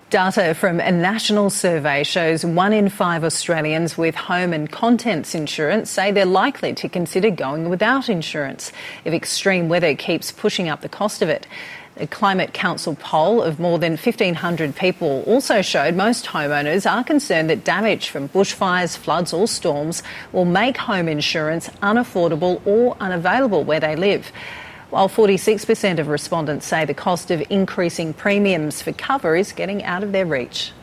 Data from a national survey shows 1 in 5 Australians with home and contents insurance say they're likely to consider going without insurance if extreme weather keeps pushing up the cost of it. A Climate Council poll of more than 1,500 people also showed most homeowners are concerned that damage from bushfires, floods or storms will make home insurance unaffordable or unavailable where they live. While 46% of respondents say the cost of increasing premiums for cover is getting out of their reach.